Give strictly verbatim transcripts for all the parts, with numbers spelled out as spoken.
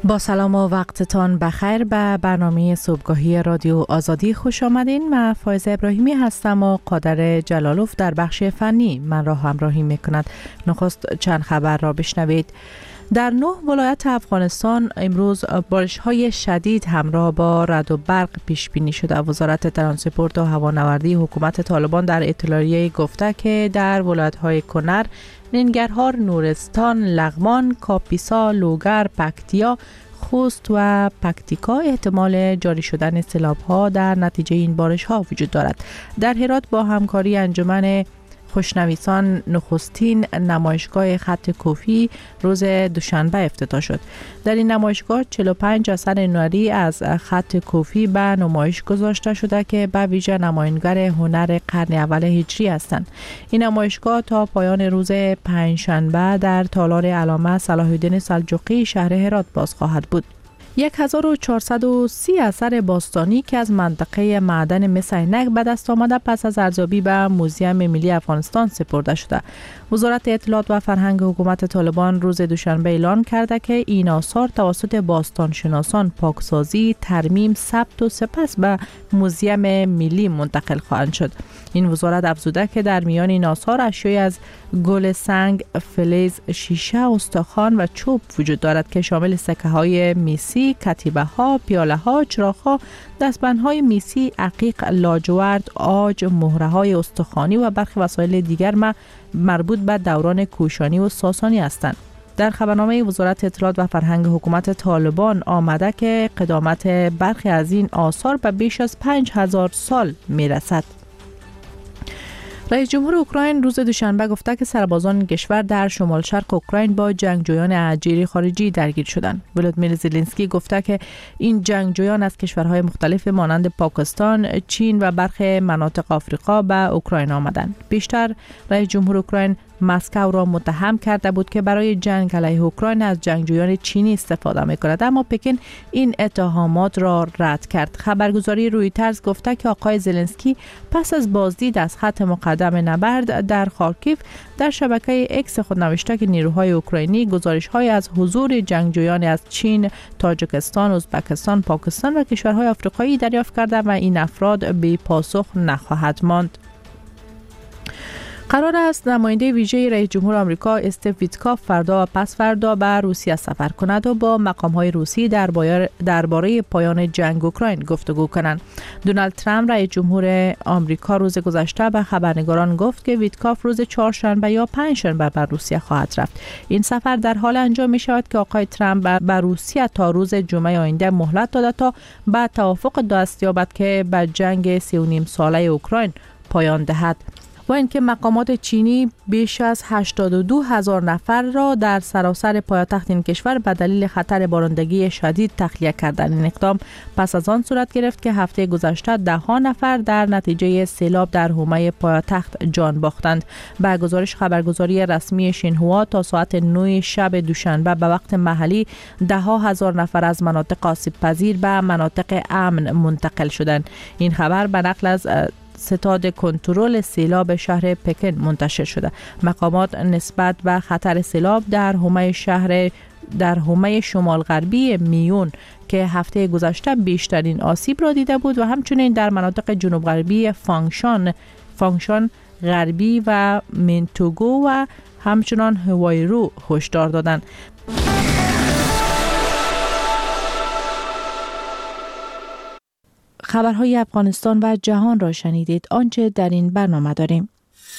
با سلام و وقتتان بخیر به برنامه صبحگاهی رادیو آزادی خوش آمدین. من فایزه ابراهیمی هستم و قادر جلالوف در بخش فنی من را همراهی میکند. نخست چند خبر را بشنوید. در نه ولایت افغانستان امروز بارش‌های شدید همراه با رعد و برق پیش بینی شده. وزارت ترانسپورت و هوانوردی حکومت طالبان در اطلاعیه گفته که در ولایت‌های کنر، ننگرهار، نورستان، لغمان، کاپیسا، لوگر، پکتیا، خوست و پکتیکا احتمال جاری شدن سیلاب‌ها در نتیجه این بارش‌ها وجود دارد. در هرات با همکاری انجمن خوشنویسان نخستین نمایشگاه خط کوفی روز دوشنبه افتتاح شد. در این نمایشگاه چهل و پنج اثر هنری از خط کوفی به نمایش گذاشته شده که به ویژه نمایانگر هنر قرن اول هجری هستند. این نمایشگاه تا پایان روز پنجشنبه در تالار علامه صلاح الدین سلجوقی شهر هرات باز خواهد بود. هزار و چهارصد و سی اثر باستانی که از منطقه معدن مس عینک به دست آمده پس از ارزیابی به موزیم ملی افغانستان سپرده شده. وزارت اطلاعات و فرهنگ حکومت طالبان روز دوشنبه اعلان کرده که این آثار توسط باستانشناسان پاکسازی، ترمیم، ثبت و سپس به موزیم ملی منتقل خواهند شد. این وزارت افزوده که در میان این آثار اشیای از گل سنگ، فلز، شیشه، استخوان و چوب وجود دارد که شامل سکه های میسی، کتیبه ها، پیاله ها، چراغ ها، دستبند های میسی، عقیق، لاجورد، عاج، مهره های استخوانی و برخی وسایل دیگر ما مربوط به دوران کوشانی و ساسانی هستند. در خبرنامه وزارت اطلاعات و فرهنگ حکومت طالبان آمده که قدامت برخی از این آثار به بیش از پنج هزار سال می رسد. رئیس جمهور اوکراین روز دوشنبه گفته که سربازان کشور در شمال شرق اوکراین با جنگجویان اجیر خارجی درگیر شدند. ولودیمیر زلنسکی گفته که این جنگجویان از کشورهای مختلف مانند پاکستان، چین و برخی مناطق آفریقا به اوکراین آمدند. بیشتر رئیس جمهور اوکراین مسکو را متهم کرده بود که برای جنگ علیه اوکراین از جنگجویان چینی استفاده می‌کند، اما پکن این اتهامات را رد کرد. خبرگزاری رویترز گفته که آقای زلنسکی پس از بازدید از خط مقدم نبرد در خارکیف در شبکه اکس خود نوشته که نیروهای اوکراینی گزارش‌های از حضور جنگجویان از چین، تاجیکستان، ازبکستان، پاکستان و کشورهای آفریقایی دریافت کرده و این افراد بی پاسخ نخواهد ماند. قرار است نماینده ویژه رئیس جمهور آمریکا استیو ویتکاف فردا و پس فردا به روسیه سفر کند و با مقام‌های روسی درباره پایان جنگ اوکراین گفتگو کنند. دونالد ترامپ رئیس جمهور آمریکا روز گذشته به خبرنگاران گفت که ویتکاف روز چهارشنبه یا پنجشنبه به روسیه خواهد رفت. این سفر در حال انجام می شود که آقای ترامپ به روسیه تا روز جمعه آینده مهلت داده تا به توافق دست یابد که به جنگ سی و نیم ساله اوکراین پایان دهد. و اینکه مقامات چینی بیش از هشتاد و دو هزار نفر را در سراسر پایتخت این کشور به دلیل خطر بارندگی شدید تخلیه کردند. این اقدام پس از آن صورت گرفت که هفته گذشته ده ها نفر در نتیجه سیلاب در حومه پایتخت جان باختند. به گزارش خبرگزاری رسمی شینهوا تا ساعت نه شب دوشنبه به وقت محلی ده ها هزار نفر از مناطق آسیب پذیر به مناطق امن منتقل شدند. این خبر به نقل از ستاد کنترل سیلاب شهر پکن منتشر شده. مقامات نسبت به خطر سیلاب در حومه شهر در حومه شمال غربی میون که هفته گذشته بیشترین آسیب را دیده بود و همچنین در مناطق جنوب غربی فانگشان فانگشان غربی و منتوگو و همچنان هوایرو هشدار دادند. خبرهای افغانستان و جهان را شنیدید. آنچه در این برنامه داریم: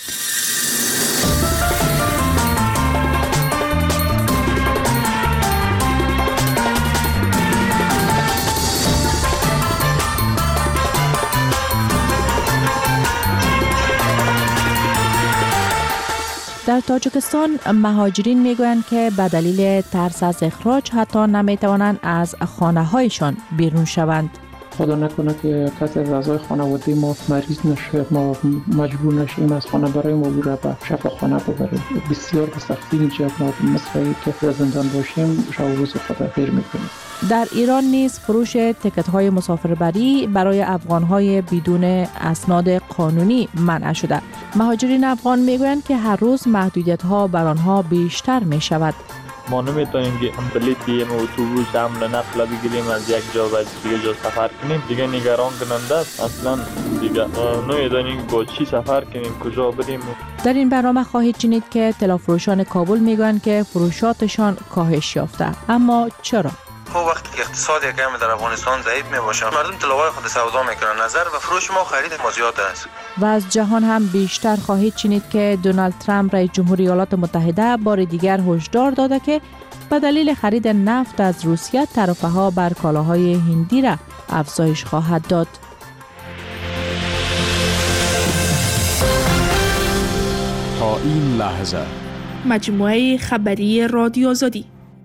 در تاجیکستان مهاجرین میگویند که به دلیل ترس از اخراج حتی نمیتوانند از خانه‌هایشان بیرون شوند. خدا نکنه که کسی از اعضای خانواده ما مریض نشه، ما مجبور نشیم از خانه برای ما بوره به شفاخانه ببریم. بسیار به سختی اینجا ما مثل که در زندان باشیم شب و روز خدا خیر میکنیم. در ایران نیز فروش تکت‌های مسافربری برای افغان‌های بدون اسناد قانونی منع شده. مهاجرین افغان میگویند که هر روز محدودیت‌ها بر آنها بیشتر می‌شود. ما نمیتونیم که بلیط یم اتوبوس حمل نقل بگیریم از یک جا به دیگه جا سفر کنیم. دیگه نگران کننده است. اصلا دیگه نمیدونیم با چی سفر کنیم، کجا بریم. در این برنامه خواهید شنید که طلافروشان کابل میگویند که فروشاتشان کاهش یافته. اما چرا؟ خب وقتی که اقتصاد یکم در افغانستان ضعیف می باشه، مردم طلای خود سودا میکنن، نظر و فروش ما خرید ما زیاد است. و از جهان هم بیشتر خواهید شنید که دونالد ترامپ رئیس جمهوری ایالات متحده بار دیگر هشدار داده که به دلیل خرید نفت از روسیه تعرفه‌ها بر کالاهای هندی را افزایش خواهد داد. تا این لحظه مجموعه خبری رادیو آزادی.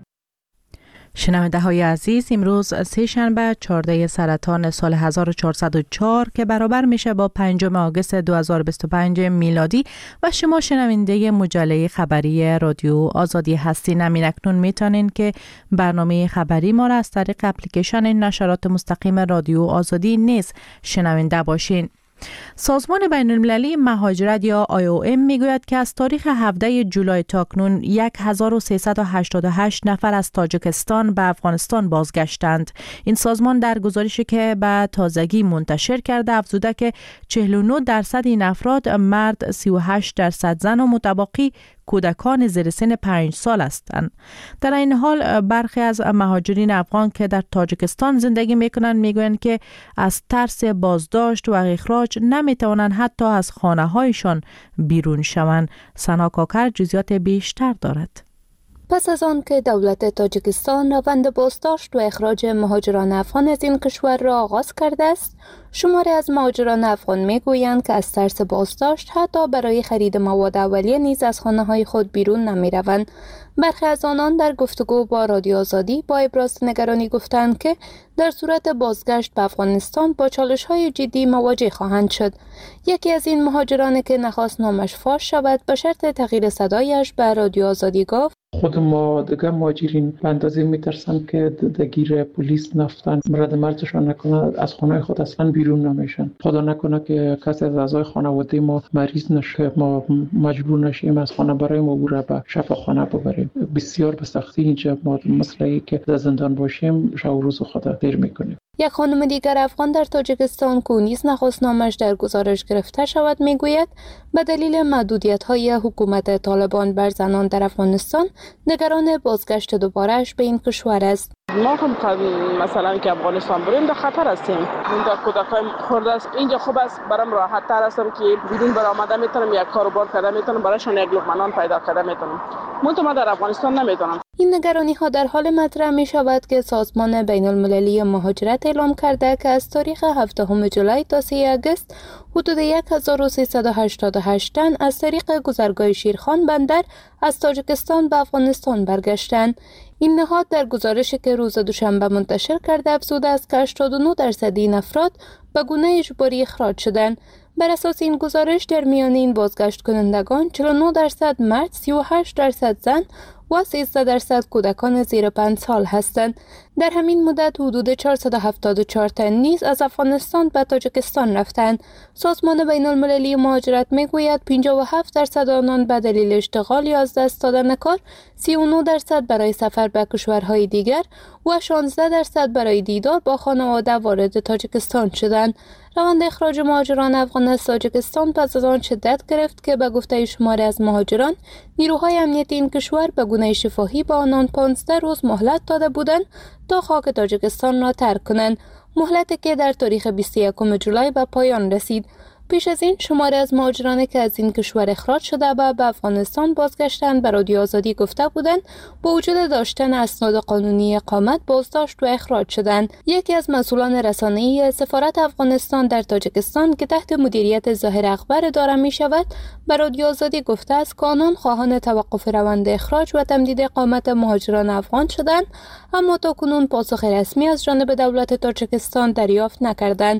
شنونده های عزیز، امروز سه شنبه چهاردهم سرطان سال هزار و چهارصد و چهار که برابر میشه با پنجم آگوست دو هزار و بیست و پنج میلادی و شما شنونده مجله خبری رادیو آزادی هستین. همین اکنون میتونین که برنامه خبری ما را از طریق اپلیکیشن نشرات مستقیم رادیو آزادی نیز شنونده باشین. سازمان بین المللی مهاجرت یا آی او ام میگوید که از تاریخ هفدهم جولای تاکنون هزار و سیصد و هشتاد و هشت نفر از تاجیکستان به افغانستان بازگشتند. این سازمان در گزارشی که به تازگی منتشر کرده افزوده که چهل و نه درصد این افراد مرد، سی و هشت درصد زن و متبقی کودکان زیر سن پنج سال هستند. در این حال برخی از مهاجرین افغان که در تاجیکستان زندگی میکنند میگویند که از ترس بازداشت و اخراج نمیتوانند حتی از خانه هایشان بیرون شوند. سنا کاکر جزئیات بیشتر دارد. پس از آن که دولت تاجیکستان روند بازداشت و اخراج مهاجران افغان از این کشور را آغاز کرده است، شماری از مهاجران افغان میگویند که از ترس بازداشت حتی برای خرید مواد اولیه نیز از خانه‌های خود بیرون نمی‌روند. برخی از آنان در گفتگو با رادیو آزادی با ابراز نگرانی گفتند که در صورت بازگشت به افغانستان با چالش‌های جدی مواجه خواهند شد. یکی از این مهاجران که نخواست نامش فاش شود به شرط تغییر صدایش به رادیو آزادی گفت: خود ما دیگه مهاجرین به اندازه میترسن که درگیر پلیس نفتن مرد مرزشان نکنه، از خانه خود اصلا بیرون نمیشن. خدا نکنه که کسی از اعضای خانواده ما مریض نشه، ما مجبور نشیم از خانه برای عبور به شفاخانه ببریم. بسیار به سختی اینجا ما مثل که در زندان باشیم شب و روز خدا دیر میکنیم. یک خانم دیگر افغان در تاجیکستان که نیز نخواست نامش در گزارش گرفته شود میگوید به دلیل محدودیت‌های حکومت طالبان بر زنان در افغانستان نگران بازگشت دوباره‌اش به این کشور است. ما هم مثلا که افغانستان بریم در خطر هستیم. این در کودکای خورده است. اینجا خوب است، برام راحت تر هستم که بیرون برآمده میتونم یک کاروبار کرده میتونم برایشان یک لقمه نان پیدا کرده میتونم. منتها ما در افغانستان نمیتونم. این نگرانی ها در حال مطرح می شود که سازمان بین المللی مهاجرت اعلام کرده که از تاریخ هفدهم جولای تا سوم آگوست حدود هزار و سیصد و هشتاد و هشت تن از طریق گذرگاه شیرخان بندر از تاجیکستان به افغانستان برگشتند. این نهاد در گزارشی که روز دوشنبه منتشر کرده افزوده است که هشتاد و نه درصد این افراد به گونه اجباری اخراج شدند. بر اساس این گزارش در میان این بازگشت کنندگان چهل و نه درصد مرد، سی و هشت درصد زن و سیزده درصد کودکان زیر پنج سال هستند. در همین مدت حدود چهارصد و هفتاد و چهار تن نیز از افغانستان به تاجیکستان رفتند. سازمان بین المللی مهاجرت میگوید پنجاه و هفت درصد آنان به دلیل اشتغال یا از دست دادن کار، سی و نه درصد برای سفر به کشورهای دیگر و شانزده درصد برای دیدار با خانواده وارد تاجیکستان شدند. روند اخراج مهاجران افغان از تاجیکستان پس از آن شدت گرفت که به گفته شماری از مهاجران نیروهای امنیتی این کشور به گونه شفاهی به آنان پانزده روز مهلت داده بودند تا خاک تاجیکستان را ترک کنند، مهلتی که در تاریخ بیست و یکم جولای به پایان رسید. پیش از این شماری از مهاجرانی که از این کشور اخراج شده و به افغانستان بازگشتند به رادیو آزادی گفته بودند با وجود داشتن اسناد قانونی اقامت بازداشت و اخراج شدند. یکی از مسئولان رسانه‌ای سفارت افغانستان در تاجیکستان که تحت مدیریت ظاهر اخبار اداره می شود به رادیو آزادی گفته است که آنان خواهان توقف روند اخراج و تمدید اقامت مهاجران افغان شدند، اما تاکنون پاسخ رسمی از جانب دولت تاجیکستان دریافت نکردند.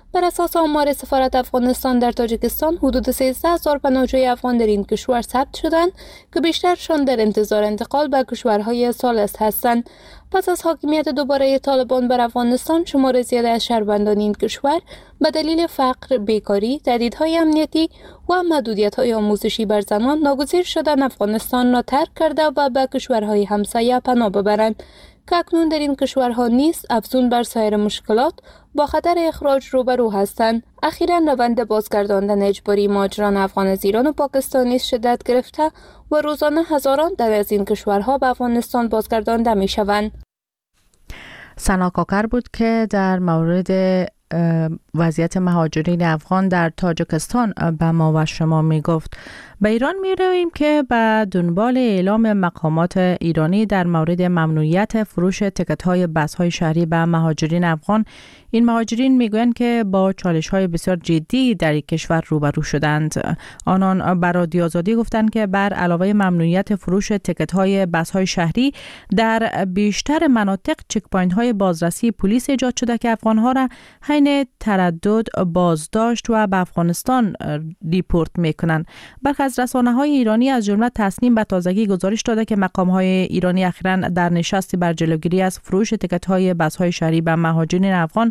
بر اساس آمار سفارت افغانستان در تاجیکستان حدود سیزده هزار پناهجوی افغان در این کشور ثبت شدند که بیشترشان در انتظار انتقال به کشورهای ثالث هستند. پس از حاکمیت دوباره طالبان بر افغانستان، شمار زیاد از شهروندان این کشور به دلیل فقر، بیکاری، تهدیدهای امنیتی و محدودیت‌های آموزشی بر زنان ناگزیر شدند افغانستان را ترک کرده و به کشورهای همسایه پناه ببرند که اکنون در این کشورها نیز افزون بر سایر مشکلات با خطر اخراج روبرو هستند. اخیراً روند بازگرداندن اجباری مهاجران افغان از ایران و پاکستان نیز شدت گرفته و روزانه هزاران در از این کشورها به افغانستان بازگردانده می شوند. سنا کاکر بود که در مورد وضعیت مهاجرین افغان در تاجیکستان به ما و شما می گفت. به ایران می رویم که به دنبال اعلام مقامات ایرانی در مورد ممنوعیت فروش تکت های بس های شهری به مهاجرین افغان، این مهاجرین می گویند که با چالش های بسیار جدی در این کشور روبرو شدند. آنان بر رادیو آزادی گفتند که بر علاوه ممنوعیت فروش تکت های بس های شهری، در بیشتر مناطق چک پوینت های بازرسی پلیس ایجاد شده که افغان ها را حین تردد بازداشت و به افغانستان ریپورت می کنند. برخی از رسانه‌های ایرانی از جمله تصنیم به تازگی گزارش داده که مقام‌های ایرانی اخیراً در نشستی بر جلوگیری از فروش تکت‌های بس‌های شهری به مهاجرین افغان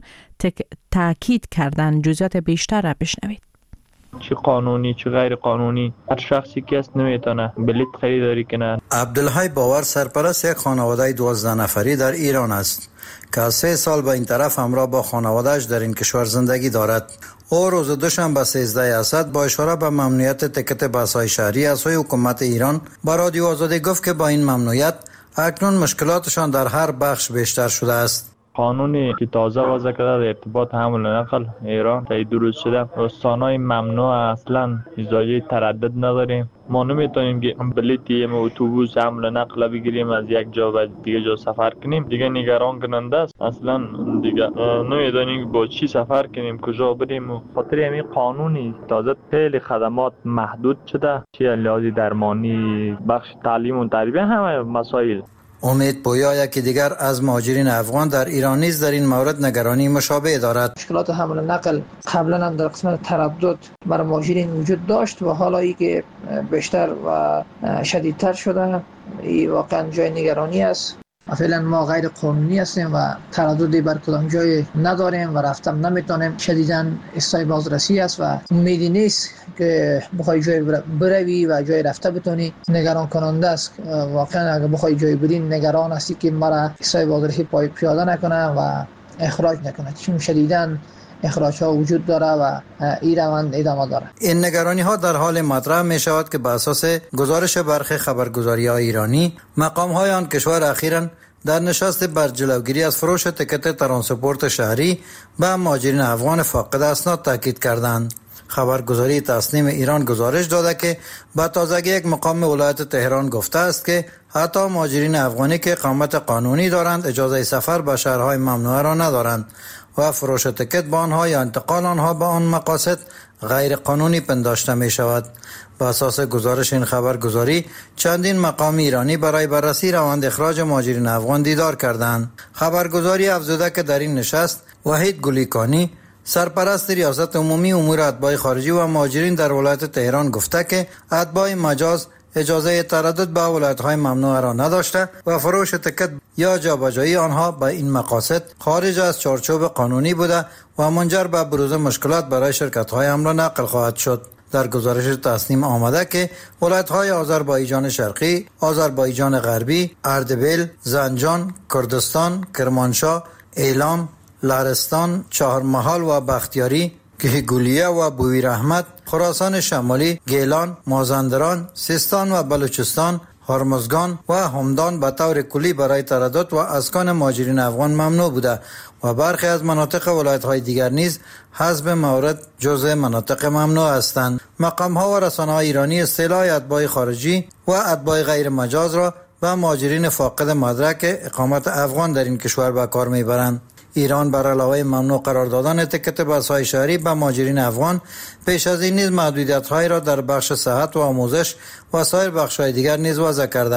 تاکید کردند. جزئیات بیشتر را بشنوید. چه قانونی چه غیر قانونی هر شخصی که است نمیتونه بلیط خریداری کنه. عبدالحی باور سرپرست یک خانواده دوازده نفری در ایران است که از سه سال به این طرف همراه با خانواده‌اش در این کشور زندگی دارد. او روز دوشنبه سیزده اسد با اشاره به ممنوعیت تکت بس‌های شهری از سوی حکومت ایران با رادیو آزادی گفت که با این ممنوعیت اکنون مشکلاتشان در هر بخش بیشتر شده است. قانونی که تازه وضع کرده در ارتباط حمل و نقل ایران تایید درست شده. رستانای ممنوع اصلا اجازه تردد نداریم. ما نمیتونیم که بلیطی اتوبوس حمل و نقل بگیریم از یک جا به دیگه جا سفر کنیم. دیگه نگران کننده است. اصلا دیگه نمیدونیم با چی سفر کنیم، کجا بریم. خاطر همین قانونی تازه خیلی خدمات محدود شده، چه لحاظ درمانی، بخش تعلیم و تربیه، همه مسائل. امید پویا یکی دیگر از مهاجرین افغان در ایران نیز در این مورد نگرانی مشابه دارد. مشکلات حمل و نقل قبلا هم در قسمت تردد برای مهاجرین وجود داشت و حالا ای که بیشتر و شدیدتر شده، این واقعا جای نگرانی است. فعلا ما غیر قانونی هستیم و ترددی بر کدام جای نداریم و رفتم نمیتونیم. شدیداً استای بازرسی است و امیدی نیست که بخوای جای بروی و جای رفته بتونی. نگران کننده است. واقعا اگه بخوای جای بری نگران هستی که مرا استای بازرسی پای پیاده نکنه و اخراج نکنه، چون شدیداً اخراج ها وجود داره و این روند ادامه داره. این نگرانی ها در حال مطرح می شود که بر اساس گزارش برخی خبرگزاری های ایرانی، مقام های آن کشور اخیراً در نشست بر جلوگیری از فروش تکت ترانسپورت شهری به مهاجرین افغان فاقد اسناد تاکید کردند. خبرگزاری تصنیم ایران گزارش داده که با تازگی یک مقام ولایت تهران گفته است که حتی مهاجرین افغانی که اقامت قانونی دارند اجازه سفر به شهرهای ممنوعه را ندارند و فروش تکت به آنها یا انتقال آنها به آن مقاصد غیر قانونی پنداشته می شود. با اساس گزارش این خبرگزاری چندین مقام ایرانی برای بررسی روند اخراج مهاجرین افغان دیدار کردند. خبرگزاری افزوده که در این نشست وحید گلیکانی سرپرست ریاست عمومی امور اتباع خارجی و مهاجرین در ولایت تهران گفته که اتباع مجاز اجازه تردد به ولایت‌های ممنوعه را نداشته و فروش تکت یا جابجایی آنها به این مقاصد خارج از چارچوب قانونی بوده و منجر به بروز مشکلات برای شرکت‌های حمل و نقل خواهد شد. در گزارش تصنیم آمده که ولایت‌های آذربایجان شرقی، آذربایجان غربی، اردبیل، زنجان، کردستان، کرمانشاه، ایلام، لرستان، چهارمحال و بختیاری، کهگولیه و بویر احمد، خراسان شمالی، گیلان، مازندران، سیستان و بلوچستان، هرمزگان و همدان به طور کلی برای تردد و اسکان مهاجرین افغان ممنوع بوده و برخی از مناطق ولایت‌های دیگر نیز حسب مورد جزء مناطق ممنوع هستند. مقام‌ها و رسانه‌های ایرانی اصطلاح اتباع خارجی و اتباع غیر مجاز را به مهاجرین فاقد مدرک اقامت افغان در این کشور به کار می‌برند. ایران بر علاوه ممنوع قرار دادن تکت بس‌های شهری به مهاجرین افغان، پیش از این نیز محدودیت‌هایی را در بخش صحت و آموزش و سایر بخش‌های دیگر نیز وضع کرده است.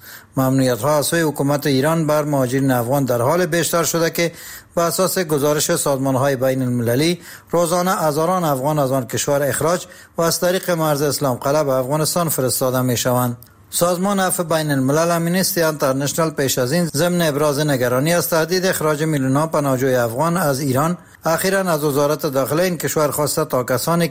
ممنوعیت ها از سوی حکومت ایران بر مهاجرین افغان در حال بیشتر شده که بر اساس گزارش سازمان های بین المللی روزانه هزاران افغان از آن کشور اخراج و از طریق مرز اسلام قلعه به افغانستان فرستاده می شوند. سازمان عفو بین الملل امنیستی انترنشنال پیش از این ضمن ابراز نگرانی از تهدید اخراج میلیون‌ها پناهجوی افغان از ایران اخیراً از وزارت داخله این کشور خواسته تا کسانی